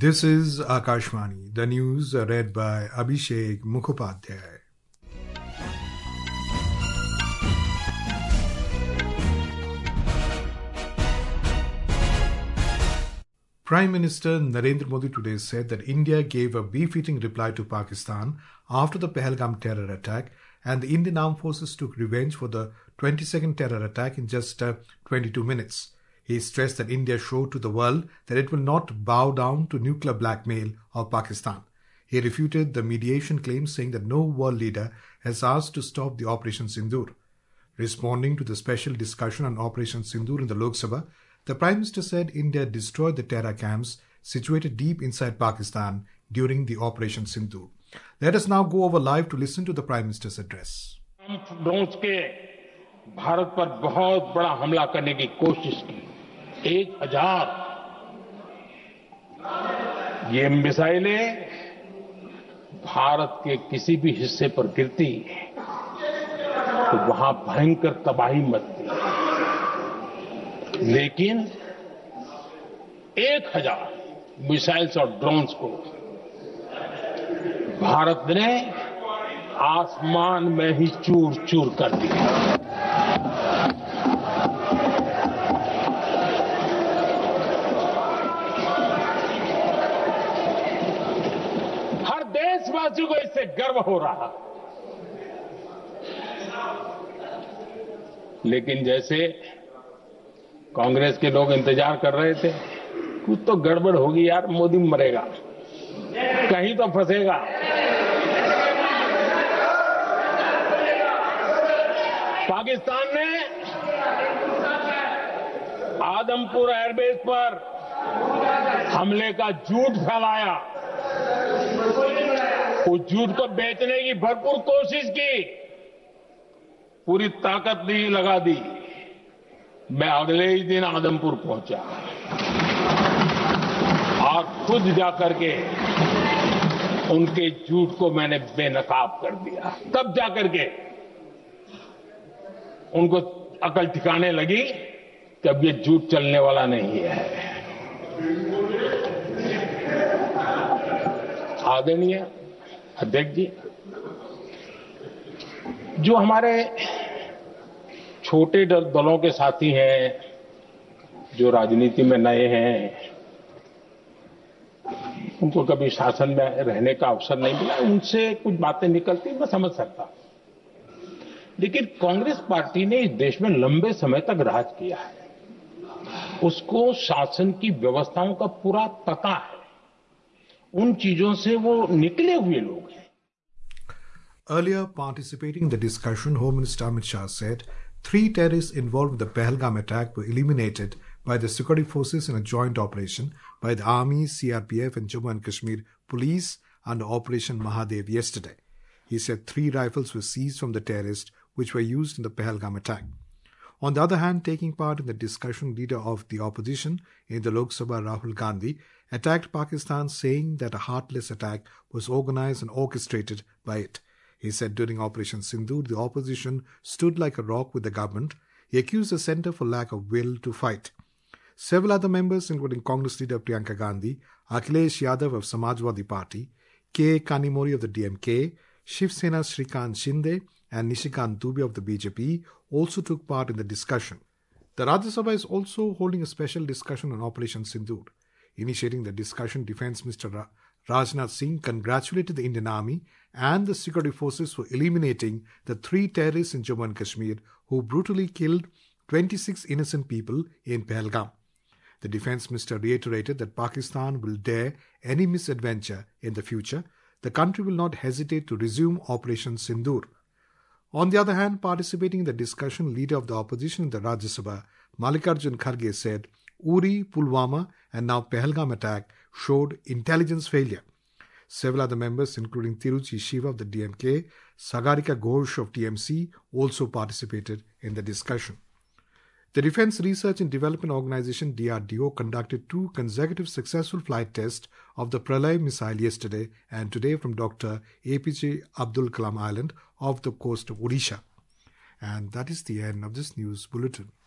This is Akashvani, the news read by Abhishek Mukhopadhyay. Prime Minister Narendra Modi today said that India gave a befitting reply to Pakistan after the Pahalgam terror attack, and the Indian Armed Forces took revenge for the 22nd terror attack in just 22 minutes. He stressed that India showed to the world that it will not bow down to nuclear blackmail of Pakistan. He refuted the mediation claims, saying that no world leader has asked to stop the Operation Sindoor. Responding to the special discussion on Operation Sindoor in the Lok Sabha, the Prime Minister said India destroyed the terror camps situated deep inside Pakistan during the Operation Sindoor. Let us now go over live to listen to the Prime Minister's address. Drones के भारत पर बहुत बड़ा हमला करने की कोशिश की। 1000 ये मिसाइलें भारत के किसी भी हिस्से पर गिरती तो वहां भयंकर तबाही मचती, लेकिन 1000 मिसाइल्स और ड्रोन्स को भारत ने आसमान में ही चूर चूर कर दिया। हर देशवासी को इससे गर्व हो रहा, लेकिन जैसे कांग्रेस के लोग इंतजार कर रहे थे, कुछ तो गड़बड़ होगी यार, मोदी मरेगा, कहीं तो फंसेगा। पाकिस्तान ने आदमपुर एयरबेस पर हमले का झूठ फैलाया, उस झूठ को बेचने की भरपूर कोशिश की, पूरी ताकत दी लगा दी। मैं अगले ही दिन आदमपुर पहुंचा और खुद जाकर के उनके झूठ को मैंने बेनकाब कर दिया। तब जाकर के उनको अकल ठिकाने लगी कि अब ये झूठ चलने वाला नहीं है। आदरणीय अध्यक्ष जी, जो हमारे छोटे दलों के साथी हैं, जो राजनीति में नए हैं, उनको कभी शासन में रहने का अवसर नहीं मिला, उनसे कुछ बातें निकलती मैं समझ सकता, लेकिन कांग्रेस पार्टी ने इस देश में लंबे समय तक राज किया है, उसको शासन की व्यवस्थाओं का पूरा पता है, उन चीजों से वो निकले हुए लोग हैं। Earlier, participating in the discussion, Home Minister Amit Shah said 3 terrorists involved with the Pahalgam attack were eliminated by the security forces in a joint operation by the Army, CRPF and Jammu and Kashmir Police under Operation Mahadev yesterday. He said 3 rifles were seized from the terrorists which were used in the Pahalgam attack. On the other hand, taking part in the discussion, leader of the opposition in the Lok Sabha, Rahul Gandhi, attacked Pakistan, saying that a heartless attack was organized and orchestrated by it. He said during Operation Sindoor, the opposition stood like a rock with the government. He accused the centre for lack of will to fight. Several other members, including Congress leader Priyanka Gandhi, Akhilesh Yadav of Samajwadi Party, K. Kanimori of the DMK, Shiv Sena's Shrikant Shinde and Nishikant Dubey of the BJP also took part in the discussion. The Rajya Sabha is also holding a special discussion on Operation Sindoor. Initiating the discussion, Defence Minister Rajnath Singh congratulated the Indian Army and the security forces for eliminating the 3 terrorists in Jammu and Kashmir who brutally killed 26 innocent people in Pahalgam. The Defence Minister reiterated that Pakistan will dare any misadventure in the future. The country will not hesitate to resume Operation Sindoor. On the other hand, participating in the discussion, leader of the opposition in the Rajya Sabha, Mallikarjun Kharge, said Uri, Pulwama and now Pahalgam attack showed intelligence failure. Several other members, including Tiruchi Shiva of the DMK, Sagarika Ghosh of TMC, also participated in the discussion. The Defence Research and Development Organisation DRDO conducted 2 consecutive successful flight tests of the Pralay missile yesterday and today from Dr. APJ Abdul Kalam Island off the coast of Odisha. And that is the end of this news bulletin.